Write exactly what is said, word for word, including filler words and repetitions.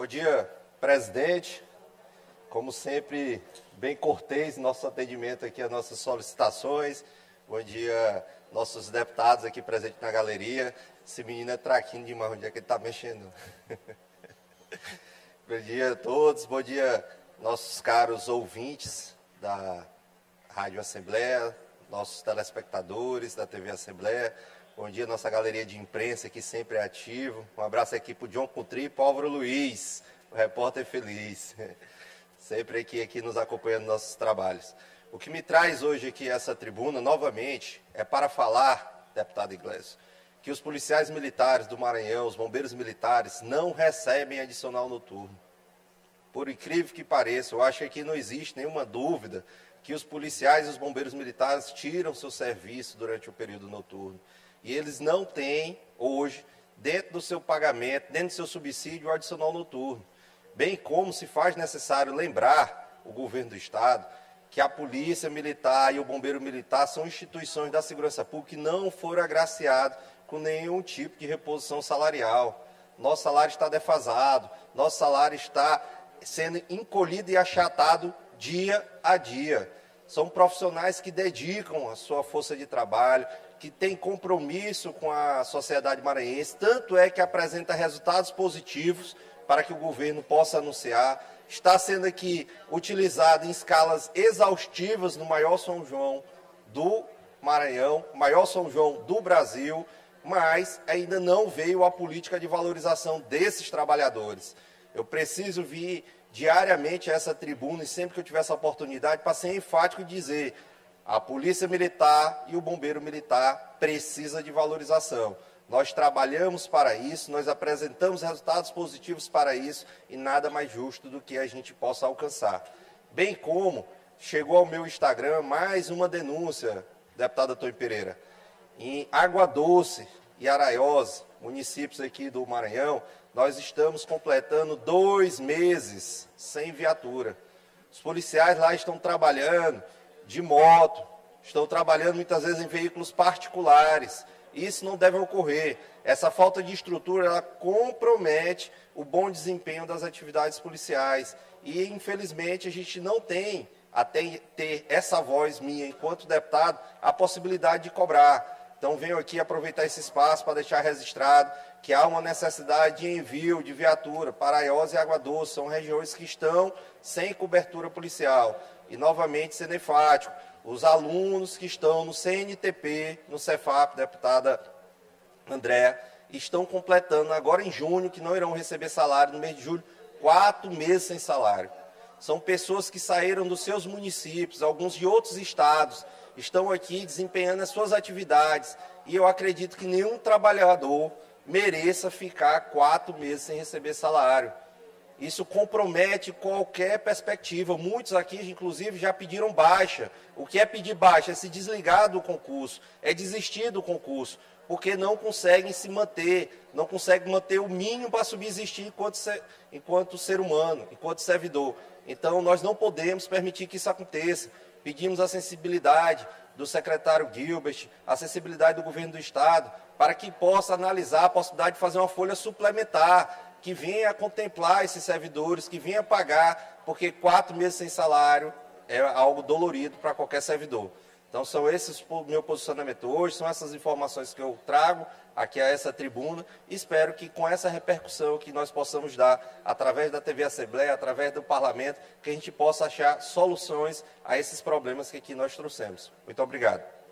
Bom dia, presidente. Como sempre, bem cortês nosso atendimento aqui às nossas solicitações. Bom dia, nossos deputados aqui presentes na galeria. Esse menino é traquinho demais, onde é que ele está mexendo? Bom dia a todos, bom dia, nossos caros ouvintes da Rádio Assembleia, nossos telespectadores da T V Assembleia. Bom dia, nossa galeria de imprensa, que sempre é ativo. Um abraço aqui para o John Coutri e para o Álvaro Luiz, o repórter feliz. Sempre aqui, aqui nos acompanhando nos nossos trabalhos. O que me traz hoje aqui a essa tribuna, novamente, é para falar, deputado Iglesias, que os policiais militares do Maranhão, os bombeiros militares, não recebem adicional noturno. Por incrível que pareça, eu acho que aqui não existe nenhuma dúvida que os policiais e os bombeiros militares tiram seu serviço durante o período noturno. E eles não têm, hoje, dentro do seu pagamento, dentro do seu subsídio, o adicional noturno. Bem como se faz necessário lembrar o governo do Estado que a Polícia Militar e o Bombeiro Militar são instituições da segurança pública que não foram agraciados com nenhum tipo de reposição salarial. Nosso salário está defasado, nosso salário está sendo encolhido e achatado dia a dia. São profissionais que dedicam a sua força de trabalho, que têm compromisso com a sociedade maranhense, tanto é que apresenta resultados positivos para que o governo possa anunciar. Está sendo aqui utilizado em escalas exaustivas no maior São João do Maranhão, maior São João do Brasil, mas ainda não veio a política de valorização desses trabalhadores. Eu preciso vir diariamente a essa tribuna e sempre que eu tiver essa oportunidade para ser enfático e dizer: a Polícia Militar e o Bombeiro Militar precisam de valorização. Nós trabalhamos para isso, nós apresentamos resultados positivos para isso e nada mais justo do que a gente possa alcançar. Bem como chegou ao meu Instagram mais uma denúncia, deputada Tony Pereira, em Água Doce e Araiós, municípios aqui do Maranhão, nós estamos completando dois meses sem viatura. Os policiais lá estão trabalhando de moto, estão trabalhando muitas vezes em veículos particulares. Isso não deve ocorrer. Essa falta de estrutura, ela compromete o bom desempenho das atividades policiais. E, infelizmente, a gente não tem, até ter essa voz minha, enquanto deputado, a possibilidade de cobrar. Então, venho aqui aproveitar esse espaço para deixar registrado que há uma necessidade de envio de viatura para Araiós e Água Doce. São regiões que estão sem cobertura policial. E, novamente, sendo enfático, os alunos que estão no C N T P, no Cefap, deputada Andréa, estão completando agora em junho, que não irão receber salário no mês de julho, quatro meses sem salário. São pessoas que saíram dos seus municípios, alguns de outros estados, estão aqui desempenhando as suas atividades, e eu acredito que nenhum trabalhador mereça ficar quatro meses sem receber salário. Isso compromete qualquer perspectiva. Muitos aqui, inclusive, já pediram baixa. O que é pedir baixa? É se desligar do concurso, é desistir do concurso, porque não conseguem se manter, não conseguem manter o mínimo para subsistir enquanto ser, enquanto ser humano, enquanto servidor. Então, nós não podemos permitir que isso aconteça. Pedimos a sensibilidade do secretário Gilbert, a sensibilidade do governo do Estado, para que possa analisar a possibilidade de fazer uma folha suplementar, que venha a contemplar esses servidores, que venha pagar, porque quatro meses sem salário é algo dolorido para qualquer servidor. Então, são esses o meu posicionamento hoje, são essas informações que eu trago aqui a essa tribuna. Espero que com essa repercussão que nós possamos dar, através da T V Assembleia, através do Parlamento, que a gente possa achar soluções a esses problemas que aqui nós trouxemos. Muito obrigado.